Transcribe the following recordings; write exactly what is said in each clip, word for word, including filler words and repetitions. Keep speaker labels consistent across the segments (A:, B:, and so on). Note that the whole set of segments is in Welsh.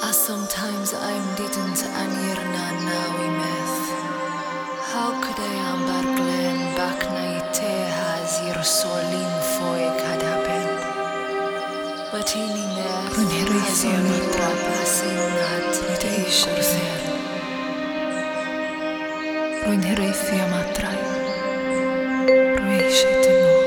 A: Sometimes I'm didn't anir na nawi meth. How could I am barglen back naite has your solim foig had happened. But in meth has only passing not Isher. Rwy'n hiraethu am adrau, rwy eisiau dyn nhw.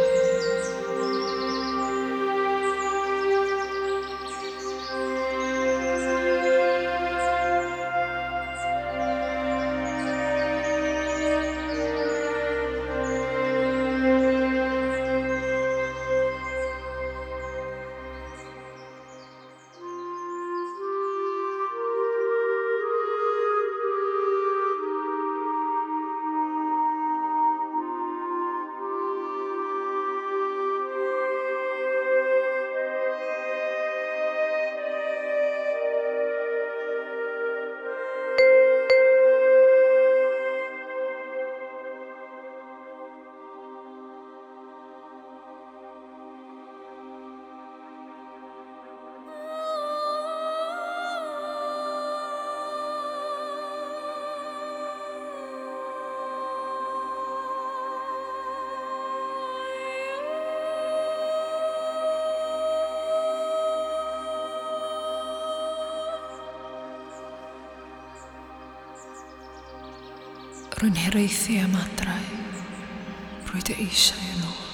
A: Rwy'n hiraethu am adrau, rwy dy eisiau yn nhw.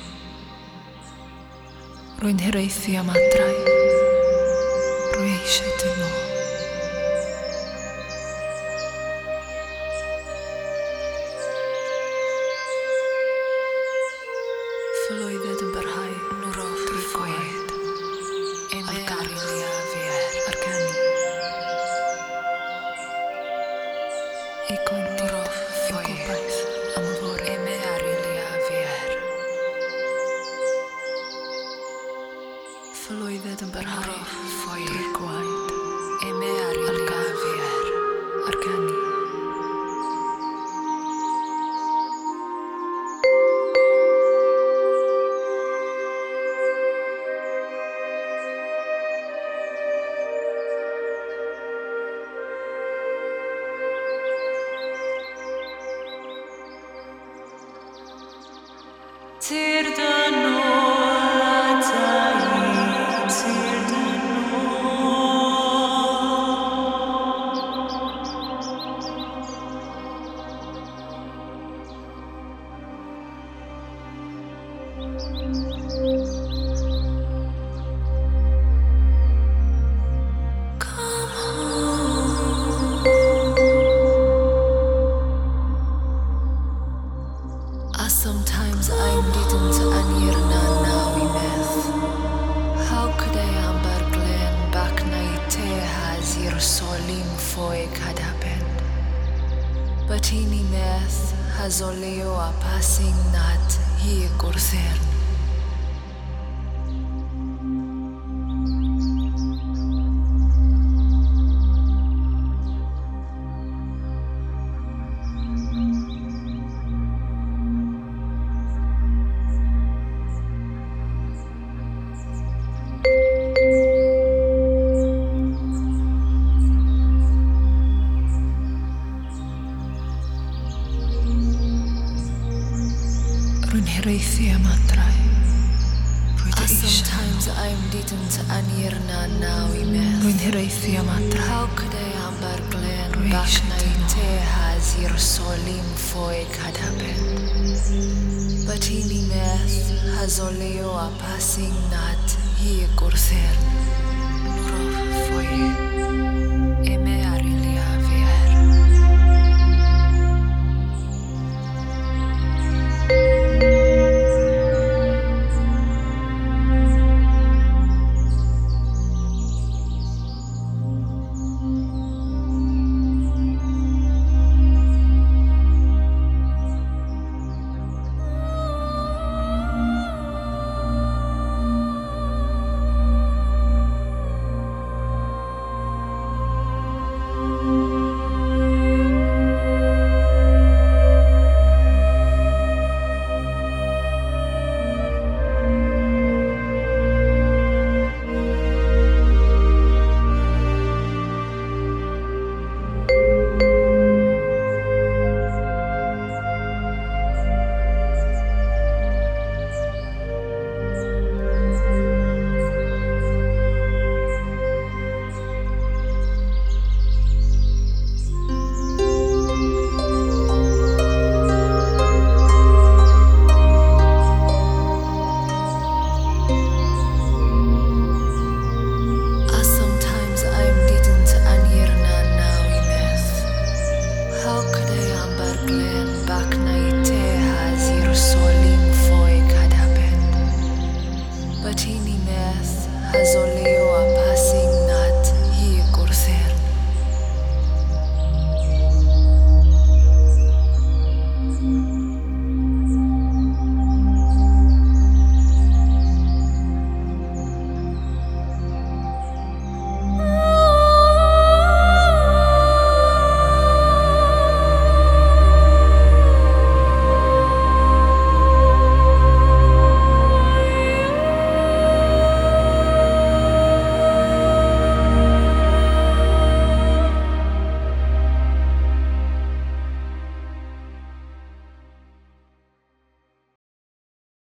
A: Rwy'n hiraethu am adrau, rwy eisiau dyn nhw. Ffylwyddyd yn barhau, nwrodd drwy gwaed, ar garil i afier, ar gani. I gwyndi roff o gobaith am y fore. Eme aril i afier. Ffylwyddyd yn barhau, drwy gwaed, eme aril i afier, ar gani. Tir dyn nhw a dau, tir dyn nhw. Come home. Ah, sometimes I'm didn't anir na nawi meth. How could I am barglen back naite has your solim foig had happened. But in meth has oleo a passing not he gwrthern. Rwy'n hiraethu am adrau, rwy dy eisiau. Sometimes I'm didn't anir na nawi meth. Rwy'n hiraethu am adrau. How could I am barglen back naite has your solim foig had happened. But in meth has oleo a passing not he gwrthern. Nwrodd foig, eme aril i afier. Hazoli